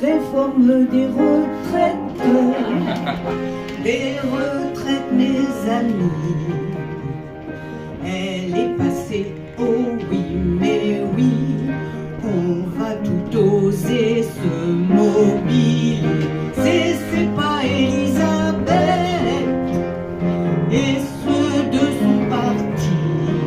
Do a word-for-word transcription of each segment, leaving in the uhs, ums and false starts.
réforme des retraites, des retraites, mes amis. Elle est passée, oh oui, mais oui, on va tout oser se mobiliser. C'est pas Elisabeth et ceux de son parti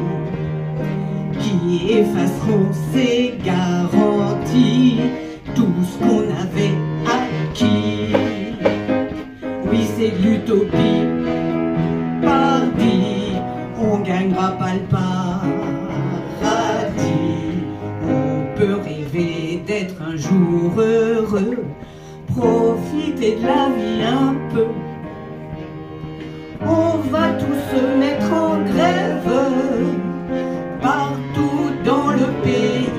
qui effaceront ces garanties, tout ce qu'on avait acquis. Oui, c'est de l'utopie, pardi, on gagnera pas le paradis. On peut rêver d'être un jour heureux, profiter de la vie un peu. On va tous se mettre en grève, partout dans le pays.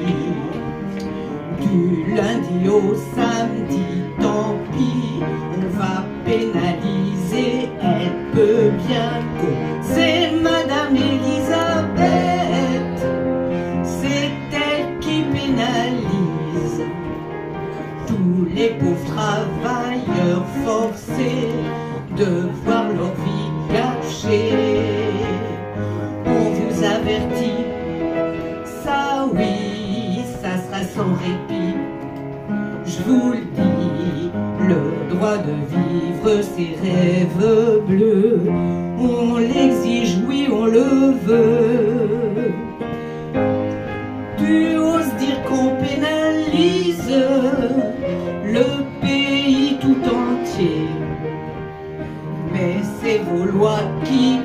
Du lundi au samedi, tant pis, on va pénaliser, elle peut bien causer. Madame Elisabeth, c'est elle qui pénalise tous les pauvres travailleurs forcés de voir leur vie gâchée. On vous avertit, ça oui, ça sera sans répit. Je vous le dis, le droit de vivre ses rêves bleus, on l'exige, oui, on le veut. Tu oses dire qu'on pénalise le pays tout entier, mais c'est vos lois qui